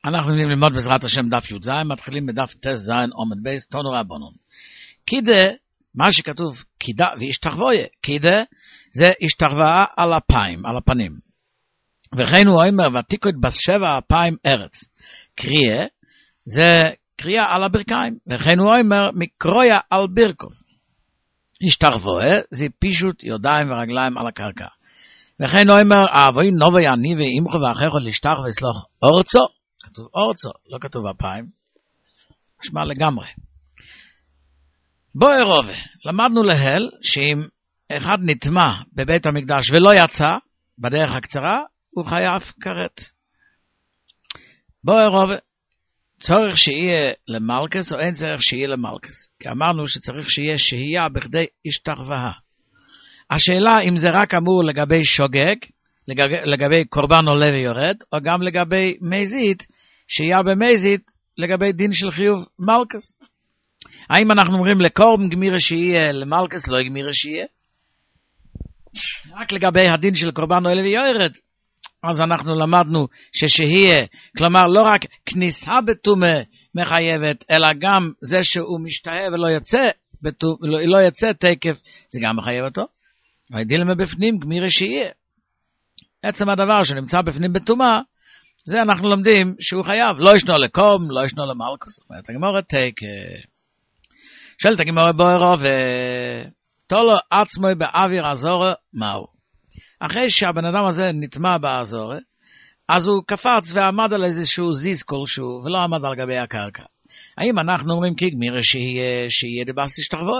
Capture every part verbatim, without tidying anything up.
אנחנו נלמוד בעזרת השם דף י"ז, מתחילים בדף ט"ז עומד בייס תנו רבנן. קידה, מה שכתוב קידה והשתחוויה, קידה זה השתחווה על אפיים, על הפנים. וכן הוא אומר ותיקוד בשבע אפיים ארץ. קריאה זה קריאה על הברכיים, וכן הוא אומר מקרויה על ברכוב. השתחוויה זה פישוט ידיים ורגליים על הקרקע. וכן הוא אומר אבוי נובע אני ואימך ואחיך לשתח וסלוח אורצו. כתוב אורצו, לא כתוב אפיים. משמע לגמרי. בואי רובה, למדנו להל שאם אחד נטמע בבית המקדש ולא יצא בדרך הקצרה, הוא חייב כרת. בואי רובה, צורך שיהיה למלכס או אין צורך שיהיה למלכס? כי אמרנו שצריך שיהיה שהייה בכדי השתחווה. השאלה אם זה רק אמור לגבי שוגג, לגבי, לגבי קורבן עולה ויורד, או גם לגבי מזית, שהייה במזית לגבי דין של חיוב מלכס. האם אנחנו אומרים לקורבן גמירה שיהיה, למלכס לא גמירה שיהיה? רק לגבי הדין של קורבן עולה ויורד, אז אנחנו למדנו ששיהיה, כלומר לא רק כניסה בתומה מחייבת, אלא גם זה שהוא משתהה ולא יצא, בתו, לא, לא יצא תקף, זה גם מחייב אותו. והדיל מבפנים גמירה שיהיה. עצם הדבר שנמצא בפנים בתומה, זה אנחנו לומדים שהוא חייב, לא ישנו לקום, לא ישנו למלכוס. זאת אומרת, הגמורה תקף. שואלת הגמורה בוערו, ותולו עצמו באוויר הזורה, מהו? אחרי שהבן אדם הזה נטמע באזורה, אז הוא קפץ ועמד על איזשהו זיז כלשהו, ולא עמד על גבי הקרקע. האם אנחנו אומרים כי גמירה שיהיה, שיהיה דבס השתחווה?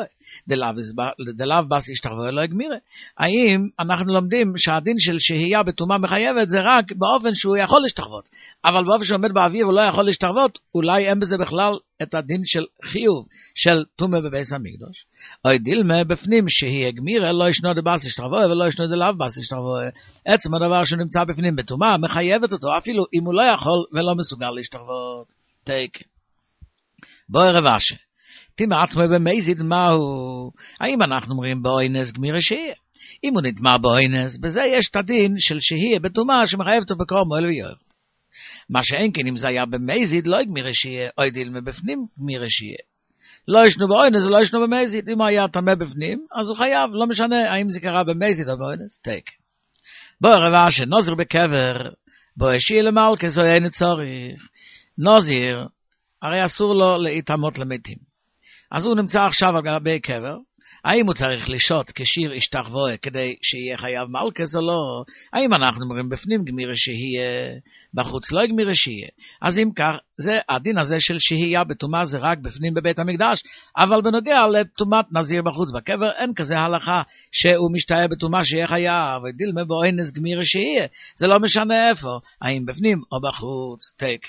דלאו בס השתחווה לא גמירה. האם אנחנו לומדים שהדין של שהייה בתומה מחייבת זה רק באופן שהוא יכול להשתחוות, אבל באופן שעומד באוויר הוא לא יכול להשתחוות, אולי אין בזה בכלל את הדין של חיוב של תומה בבית המקדש. או דילמה בפנים שהיא גמירה לא ישנו דבס השתחווה ולא ישנו דלאו בס השתחווה. עצם הדבר שנמצא בפנים בתומה מחייבת אותו אפילו אם הוא לא יכול ולא מסוגל להשתחוות. תקן. בואי רבשה, תימא עצמו במזיד מהו? האם אנחנו אומרים באוינס גמירה שיהיה? אם הוא נטמע באוינס, בזה יש את הדין של שיהיה בתומה שמחייב אותו בקרום אוהל ויורד. מה שאין כן אם זה היה במזיד לא גמירה שיהיה, או דיל מבפנים גמירה שיהיה. לא ישנו באוינס ולא ישנו במזיד, אם הוא היה תמה בפנים, אז הוא חייב, לא משנה האם זה קרה במזיד או באוינס, תק. בואי רבשה, נוזר בקבר, בואי שיהיה למלכס או אין צורך. נוזר, הרי אסור לו להתאמות למתים. אז הוא נמצא עכשיו על גבי קבר, האם הוא צריך לשעות כשיר השתחווה כדי שיהיה חייב מלכס או לא? האם אנחנו אומרים בפנים גמירה שיהיה, בחוץ לא גמירה שיהיה? אז אם כך, זה הדין הזה של שהייה בתומה זה רק בפנים בבית המקדש, אבל בנוגע לתומת נזיר בחוץ בקבר, אין כזה הלכה שהוא משתהה בתומה שיהיה חייב, ודילמה באוינס גמירה שיהיה, זה לא משנה איפה, האם בפנים או בחוץ, תק.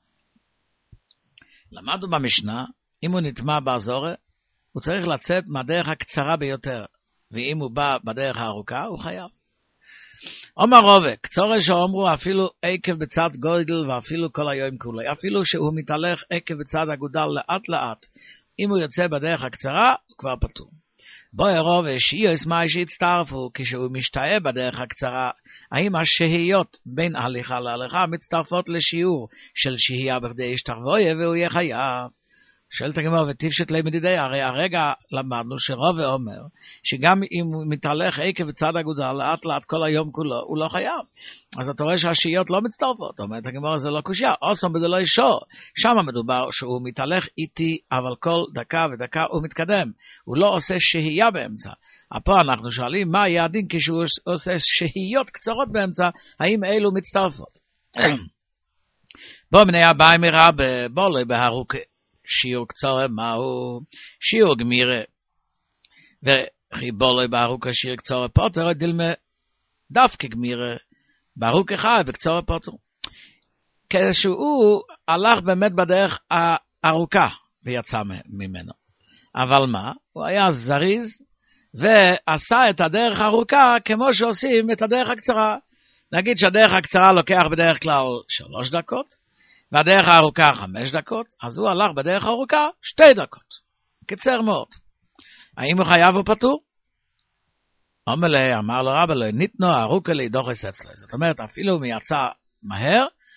למדנו במשנה, אם הוא נטמע באזורה, הוא צריך לצאת מהדרך הקצרה ביותר, ואם הוא בא בדרך הארוכה, הוא חייב. אומר רובה, קצורה שאומרו אפילו עקב בצד גודל ואפילו כל היום כולי, אפילו שהוא מתהלך עקב בצד הגודל לאט לאט, אם הוא יוצא בדרך הקצרה, הוא כבר פטור. בואי רובה, שיהיו אסמאי שהצטרפו, כשהוא משתהה בדרך הקצרה, האם השהיות בין הליכה להליכה מצטרפות לשיעור של שהייה בכדי השתחוויה והוא יהיה חייב? שואלת הגמרא ותפשט לי מדידי, הרי הרגע למדנו שרובה אומר שגם אם הוא מתהלך עקב בצד הגודל לאט לאט כל היום כולו, הוא לא חייב. אז אתה רואה שהשהיות לא מצטרפות, אומרת הגמרא זה לא קושיה, אוסם בזה לא ישור. שם מדובר שהוא מתהלך איתי, אבל כל דקה ודקה הוא מתקדם, הוא לא עושה שהייה באמצע. פה אנחנו שואלים מה יהיה הדין כשהוא עושה שהיות קצרות באמצע, האם אלו מצטרפות? בוא מני הבאי מרבה, בוא לא בהרוקה. שיעור קצרה מהו? שיעור גמירה. וחיבולוי בארוכה שיעור קצרה פוטר, דילמה דווקא גמירה. בארוכה חי בקצרה פוטר. כשהוא הלך באמת בדרך הארוכה ויצא ממנו. אבל מה? הוא היה זריז ועשה את הדרך הארוכה כמו שעושים את הדרך הקצרה. נגיד שהדרך הקצרה לוקח בדרך כלל שלוש דקות. והדרך הארוכה חמש דקות, אז הוא הלך בדרך הארוכה שתי דקות. קיצר מאוד. האם הוא חייב או פטור? אומר לי, אמר לו רבא לו, ניתנו ארוכה להידוחס אצלו. זאת אומרת, אפילו הוא יצא מהר,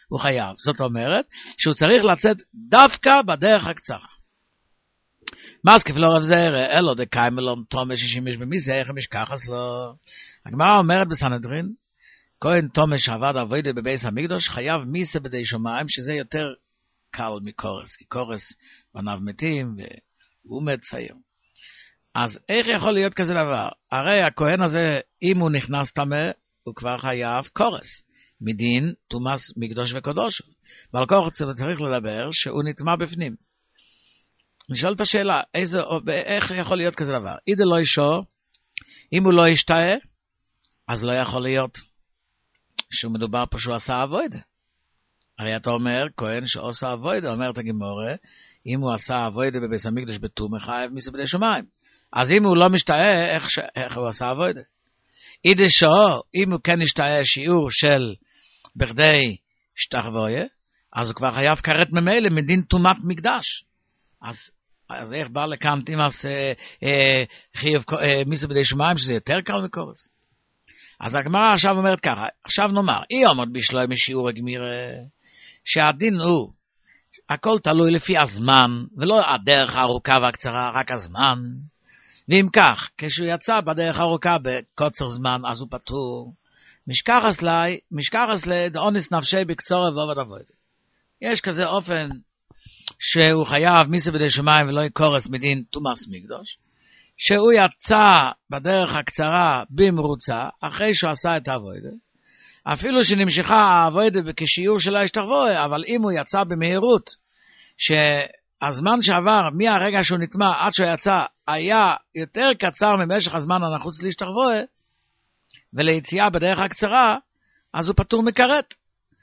הוא חייב. זאת אומרת, שהוא צריך לצאת דווקא בדרך הקצרה. מסקיף לא רב זעירא, אלו דקיימא לו תומא ששימש במיסה, איך הם ישכחס לו. הגמרא אומרת בסנהדרין, כהן תומא שעבד עבודה בבית המקדש, חייב מיסה בדי שמיים, שזה יותר קל מקורס, כי קורס בניו מתים, והוא מת צעיר. אז איך יכול להיות כזה דבר? הרי הכהן הזה, אם הוא נכנס טמא, הוא כבר חייב קורס, מדין תומאס מקדוש וקדוש. ועל קורס צריך לדבר שהוא נטמע בפנים. נשאל את השאלה, איזה, איך יכול להיות כזה דבר? אידה לא אישו, אם הוא לא ישתאה, אז לא יכול להיות שהוא מדובר פה שהוא עשה אבוידה. הרי אתה אומר, כהן שעושה אבוידה, אומר את הגימורה, אם הוא עשה אבוידה בבית המקדש בתום חייב מיסה בדי שמיים. אז אם הוא לא משתאה, איך, ש... איך הוא עשה אבוידה? אידה שו, אם הוא כן ישתאה שיעור של בכדי שתחבויה, אז הוא כבר חייב כרת ממילא מדין תומת מקדש. אז, אז איך בא לכאן תימאס אה, אה, חייב אה, מיסה בדי שמיים, שזה יותר קל מקורס? אז הגמרא עכשיו אומרת ככה, עכשיו נאמר, אי עומד בשלוי משיעור הגמירה, שהדין הוא, הכל תלוי לפי הזמן, ולא הדרך הארוכה והקצרה, רק הזמן. ואם כך, כשהוא יצא בדרך הארוכה בקוצר זמן, אז הוא פטור. משכחס לי, משכחס לי, דאונס נפשי בקצורה ועובד עבודה. יש כזה אופן שהוא חייב מיסה בדי שמיים ולא יקורס מדין תומאס מקדוש, שהוא יצא בדרך הקצרה במרוצה, אחרי שהוא עשה את העבודה, אפילו שנמשכה העבודה כשיעור שלא ישתחווה, אבל אם הוא יצא במהירות, שהזמן שעבר מהרגע שהוא נטמע עד שהוא יצא, היה יותר קצר ממשך הזמן הנחוץ להשתחווה, וליציאה בדרך הקצרה, אז הוא פטור מקרת.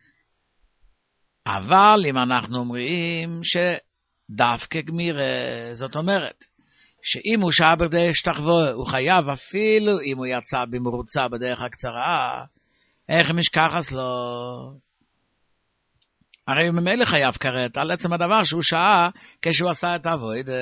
אבל אם אנחנו אומרים שדווקא גמירה, זאת אומרת, שאם הוא שעה בדרך השתחווה, הוא חייב אפילו אם הוא יצא במרוצה בדרך הקצרה, איך משכחס לו? הרי הוא ממילא חייב כרת על עצם הדבר שהוא שעה כשהוא עשה את העבודה.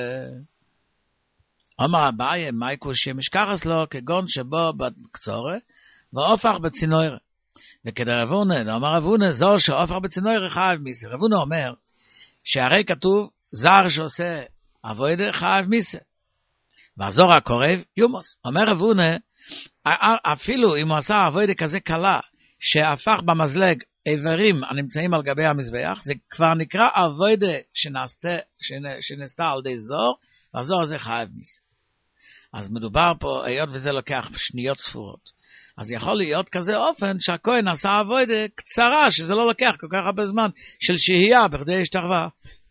אומר אביי, מייקו שמשכחס לו כגון שבו בקצורה, ואופך בצינור. וכדרבונה, אומר רבונה, זו שאופך בצינור חייב מיסה. רבונה אומר, שהרי כתוב, זר שעושה עבודה חייב מיסה. והזור הקורב, יומוס. אומר רבונה, אפילו אם הוא עשה עבודה כזה קלה, שהפך במזלג איברים הנמצאים על גבי המזבח, זה כבר נקרא עבודה שנעשתה, שנעשתה על די זור, והזור הזה חייב מיסה. אז מדובר פה, היות וזה לוקח שניות ספורות. אז יכול להיות כזה אופן שהכהן עשה עבודה קצרה, שזה לא לוקח כל כך הרבה זמן של שהייה בכדי השתחווה.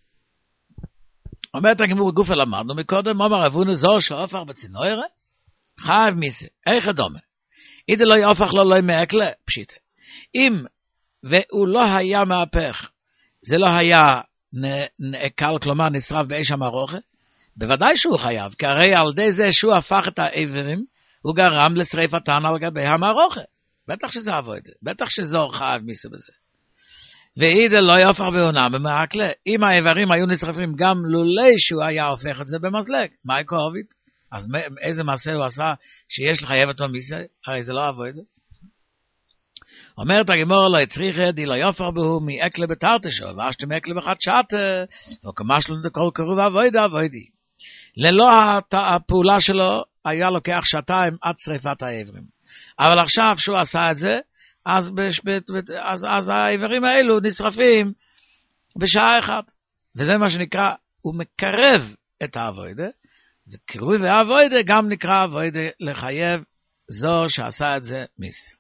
אומרת הגמור גופה למדנו מקודם, אומר רבונה זו שאופך בצינוירה, חייב מיסה, איך דומה? אידה לא יופך לו לא מעקלה, פשיטה. אם והוא לא היה מהפך, זה לא היה נעקל, כלומר נשרף באש המרוחה, בוודאי שהוא חייב, כי הרי על די זה שהוא הפך את האיברים, הוא גרם לשריפתן על גבי המרוחה. בטח שזה עבודה, בטח שזו חייב מיסה בזה. ואידה לא יופך בעונה במעקלה. אם האיברים היו נשרפים גם לולי שהוא היה הופך את זה במזלג, מה יקורבית? אז איזה מעשה הוא עשה שיש לחייב אותו מיסה? הרי זה לא עבודה. אומרת הגמור לא הצריכה, די לא יופך בהו מאקלה בתרתשו, ואשתי מאקלה בחד שעת, וכמה שלו דקול קרוב עבודה עבודי. ללא הפעולה שלו, היה לוקח שעתיים עד שריפת האיברים. אבל עכשיו שהוא עשה את זה, אז, בש, ב, ב, אז, אז האיברים האלו נשרפים בשעה אחת. וזה מה שנקרא, הוא מקרב את העבודה, וקירוב העבודה גם נקרא עבודה לחייב זו שעשה את זה מיסה.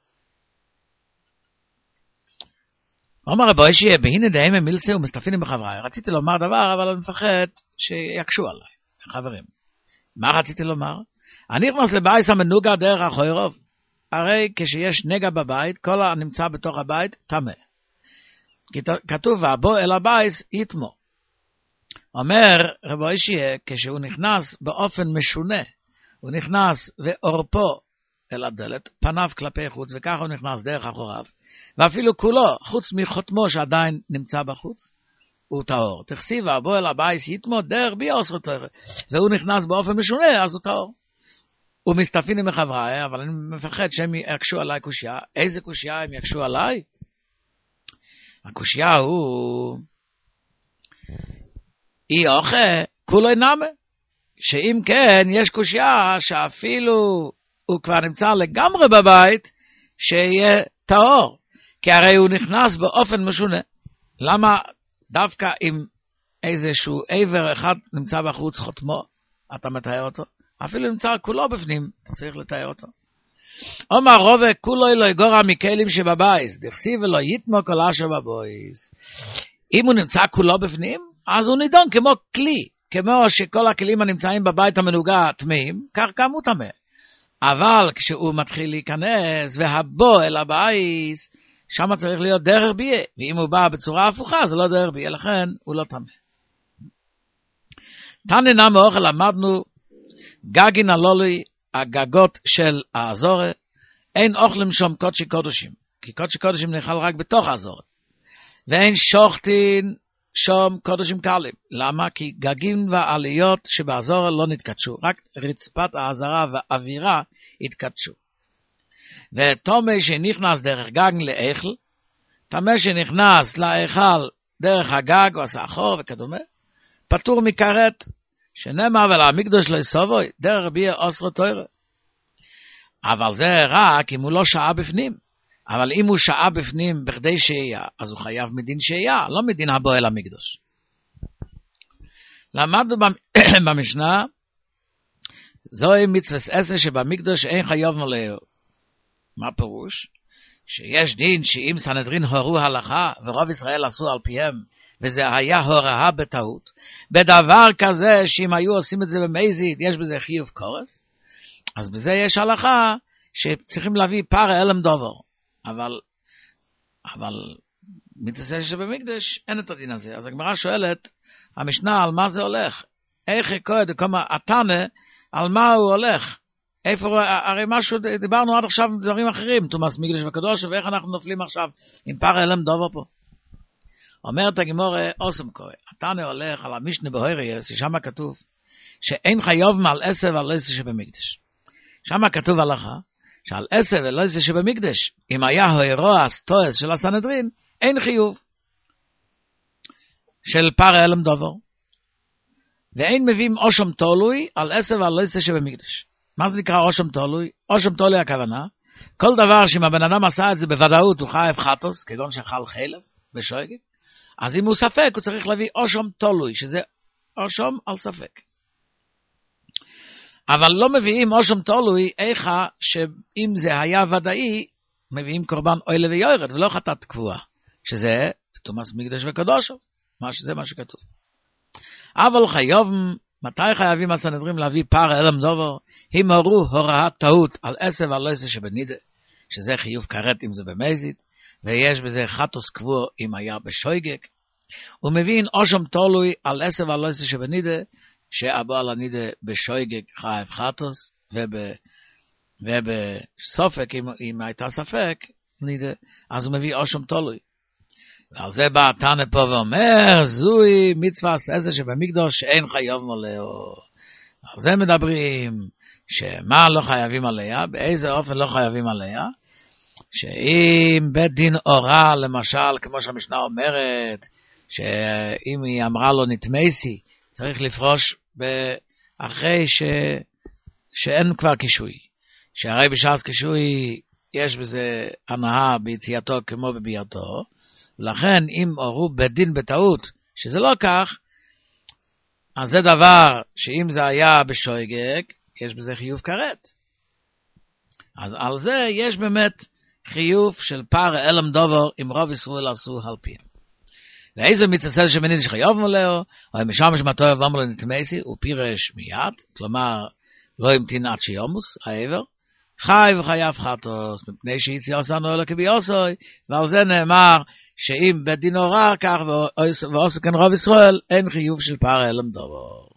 אומר רבוי שיהיה, בהנה דהימה מילסה ומסתפינים בחבריי. רציתי לומר דבר, אבל אני מפחד שיקשו עליי, חברים. מה רציתי לומר? אני נכנס לבייס המנוגה דרך החוירוב. הרי כשיש נגע בבית, כל הנמצא בתוך הבית, תמה. כתוב, והבוא אל הבייס, יתמו. אומר רבוי שיהיה, כשהוא נכנס באופן משונה, הוא נכנס ואורפו אל הדלת, פניו כלפי חוץ, וככה הוא נכנס דרך אחוריו. ואפילו כולו, חוץ מחותמו שעדיין נמצא בחוץ, הוא טהור. תכסיב, והבוא אל הבייס, יתמו דרך בי אוסר תורה. והוא נכנס באופן משונה, אז הוא טהור. הוא מסתפינים מחבריי, אבל אני מפחד שהם יקשו עליי קושיה. איזה קושיה הם יקשו עליי? הקושיה הוא, אי אוכה, כולו נמה. שאם כן, יש קושיה שאפילו הוא כבר נמצא לגמרי בבית, שיהיה טהור. כי הרי הוא נכנס באופן משונה. למה דווקא אם איזשהו עבר אחד נמצא בחוץ חותמו, אתה מתאר אותו? אפילו נמצא כולו בפנים, אתה צריך לתאר אותו. אומר רובה, כולו לא יגורע מכלים שבבייס, דכסיב ולא יתמו כל אשר בבויס. אם הוא נמצא כולו בפנים, אז הוא נידון כמו כלי, כמו שכל הכלים הנמצאים בבית המנוגע טמאים, כך גם הוא טמא. אבל כשהוא מתחיל להיכנס והבוא אל הבייס, שם צריך להיות דרך ביה, ואם הוא בא בצורה הפוכה, זה לא דרך ביה, לכן הוא לא טמא. תנא מאוכל למדנו, גגין הלולוי, הגגות של האזורה, אין אוכלים שום קודשי קודשים, כי קודשי קודשים נאכל רק בתוך האזורה, ואין שוחטין שום קודשים קלים. למה? כי גגים ועליות שבאזורה לא נתקדשו, רק רצפת האזרה והאווירה התקדשו. ותומי שנכנס דרך גג לאכל, תמי שנכנס לאכל דרך הגג או הסחור וכדומה, פטור מקרת, שנאמר ולמקדוש לא יסובוי, דרך ביה אוסרו תוירה. אבל זה רק אם הוא לא שעה בפנים. אבל אם הוא שעה בפנים בכדי שהייה, אז הוא חייב מדין שהייה, לא מדין הבוא אל המקדוש. למדנו במשנה, זוהי מצווה עשה שבמקדוש אין חייב מלאו. מה פירוש? שיש דין שאם סנהדרין הורו הלכה ורוב ישראל עשו על פיהם, וזה היה הוראה בטעות, בדבר כזה שאם היו עושים את זה במזיד, יש בזה חיוב קורס, אז בזה יש הלכה שצריכים להביא פר אלם דובר. אבל, אבל מצווה שבמקדש אין את הדין הזה. אז הגמרא שואלת, המשנה על מה זה הולך? איך יקוד, כמה התנא, על מה הוא הולך? איפה, הרי משהו, דיברנו עד עכשיו דברים אחרים, תומאס מקדש וקדוש, ואיך אנחנו נופלים עכשיו עם פר אלם דובר פה? אומרת הגמרא, אוסם קוי, התנא הולך על המשנה בהוירייס, ששם כתוב, שאין חייב מעל עשב על עשב שבמקדש. שם כתוב הלכה, שעל עשב ולא עשב שבמקדש, אם היה הוירו הסטועס של הסנהדרין, אין חיוב של פר אלם דובר. ואין מביאים אושם תולוי על עשב ועל עשב שבמקדש. מה זה נקרא אושם תולוי? אושם תולוי הכוונה, כל דבר שאם הבן אדם עשה את זה בוודאות, הוא חייב חטוס, כגון שחל חלב בשויגת, אז אם הוא ספק, הוא צריך להביא אושם תולוי, שזה אושם על ספק. אבל לא מביאים אושם תולוי, איכה שאם זה היה ודאי, מביאים קורבן אוילה ויורד, ולא חטאת קבועה, שזה תומאס מקדש וקדושו, מה שזה מה שכתוב. אבל חייבים, מתי חייבים הסנהדרין להביא פר אלם דובר? הם הורו הוראת טעות על עשב ועל עשב שבנידה, שזה חיוב כרת אם זה במזיד, ויש בזה חטוס קבוע אם היה בשויגק, ומבין אושם תולוי על עשב ועל עשב שבנידה, שהבעל הנידה בשויגק חייב חטוס, וב, ובסופק, אם, אם הייתה ספק, נידה, אז הוא מביא אושם תולוי. ועל זה בא תנא פה ואומר, זוהי מצווה עשה שבמקדוש שאין חייב מלאו. על זה מדברים, שמה לא חייבים עליה, באיזה אופן לא חייבים עליה, שאם בית דין אורה, למשל, כמו שהמשנה אומרת, שאם היא אמרה לו נתמייסי, צריך לפרוש אחרי ש... שאין כבר קישוי. שהרי בשעת קישוי יש בזה הנאה ביציאתו כמו בביאתו, ולכן אם אורו בית דין בטעות, שזה לא כך, אז זה דבר שאם זה היה בשויגק, יש בזה חיוב כרת. אז על זה יש באמת חיוב של פר אלם דובר, אם רוב ישראל עשו על פיהם. ואיזה מצווה שמניד שחייב מלאו, או משם שמתו ואמר לנתמייסי, הוא פירש מיד, כלומר, לא המתין עד שיומוס, העבר, חי וחייב חטוס, מפני שיציא עושנו אלו כביעושוי, ועל זה נאמר, שאם בית דין אורה כך, ועושו כאן רוב ישראל, אין חיוב של פר אלם דובר.